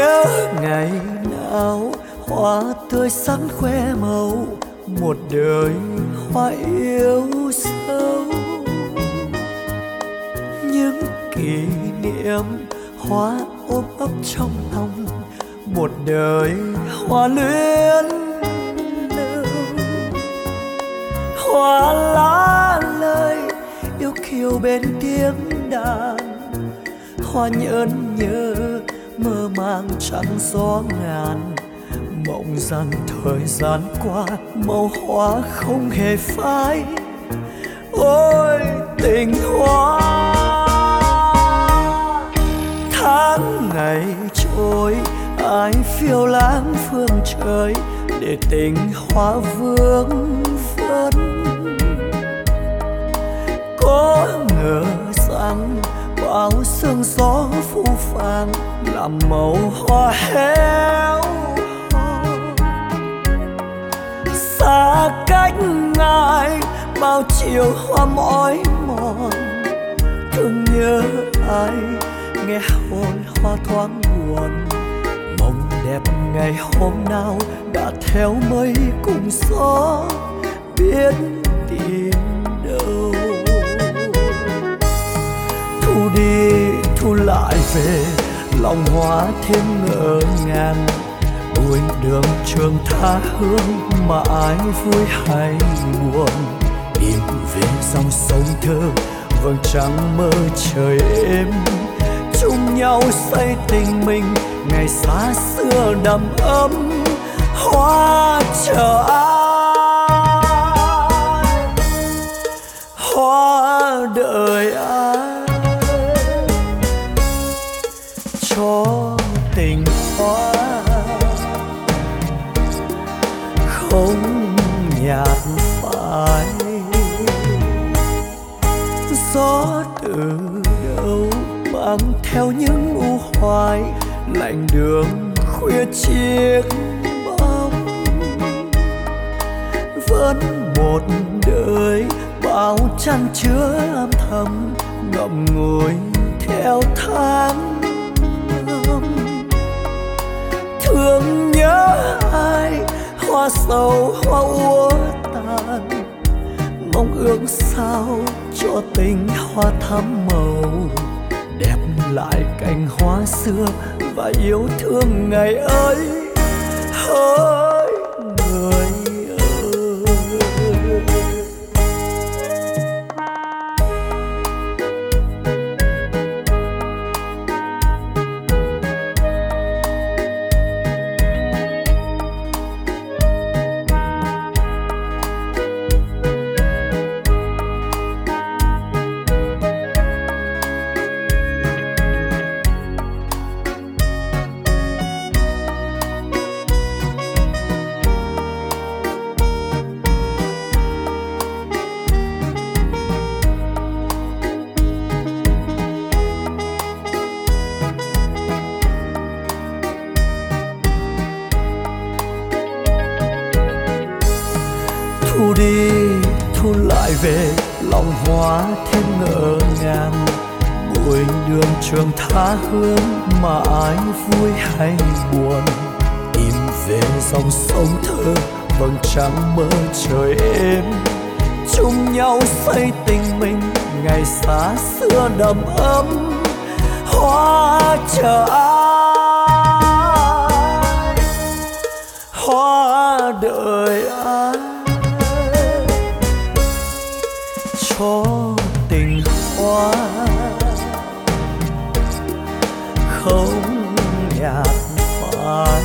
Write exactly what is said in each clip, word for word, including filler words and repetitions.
nhớ ngày nào hoa tươi sáng khoe màu, một đời hoa yêu sâu. Những kỷ niệm hoa ôm ấp trong lòng, một đời hoa luyến lưu. Hoa lá lời yêu kiều bên tiếng đàn, hoa nhẫn nhớ mơ màng trăng gió ngàn. Mộng rằng thời gian qua màu hoa không hề phai. Ôi tình hoa, tháng ngày trôi ai phiêu lãng phương trời, để tình hoa vương vấn. Có ngờ rằng bao sương gió phũ phàng làm màu hoa héo hon. Xa cách ngài bao chiều hoa mỏi mòn, thương nhớ ai nghe hồn hoa thoáng buồn. Mộng đẹp ngày hôm nào đã theo mây cùng gió, biết tìm đâu. Thu đi thu lại về, lòng hoa thêm ngỡ ngàng. Bụi đường trường tha hương mà ai vui hay buồn. Im về dòng sông thơ vầng trăng mơ trời êm, chung nhau xây tình mình ngày xa xưa đầm ấm. Hoa chờ ai, hoa đợi ai, cho tình hoa không nhạt phai. Gió từ đâu mang theo những u hoài, lạnh đường khuya chiếc bóng. Vẫn một đời bao chăn chứa âm thầm, ngậm ngùi theo tháng năm. Thương nhớ ai hoa sầu hoa úa tàn, mong ước sao cho tình hoa thắm màu. Đẹp lại cành hoa xưa và yêu thương ngày ấy. Hỡi người ơi, thu đi thu lại về, lòng hoa thêm ngỡ ngàng. Bụi đường trường tha hương mà ai vui hay buồn. Im về dòng sông thơ vầng trăng mơ trời êm, chung nhau xây tình mình ngày xa xưa đầm ấm. Hoa chờ ai, hoa đợi ai, cho tình hoa không nhạt phai.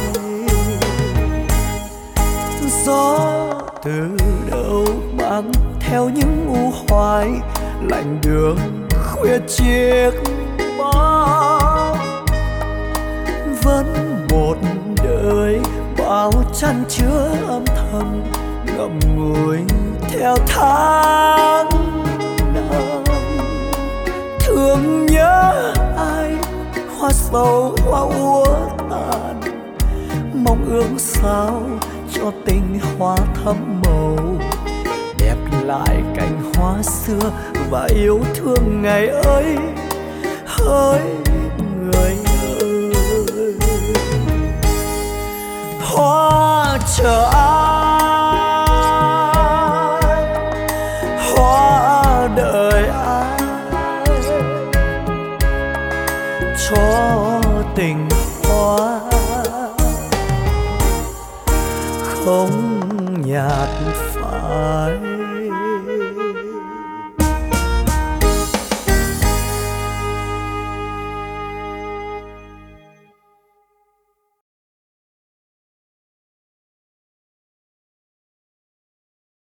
Gió từ đâu mang theo những u hoài, lạnh đường khuya chiếc bóng. Vẫn một đời bao chăn chứa âm thầm, ngậm ngùi theo tháng năm. Thương nhớ ai hoa sầu hoa úa tàn, mong ước sao cho tình hoa thắm màu. Đẹp lại cành hoa xưa và yêu thương ngày ấy. Hỡi người ơi, chờ ai, hoa đợi ai cho tình hoa không nhạt phai.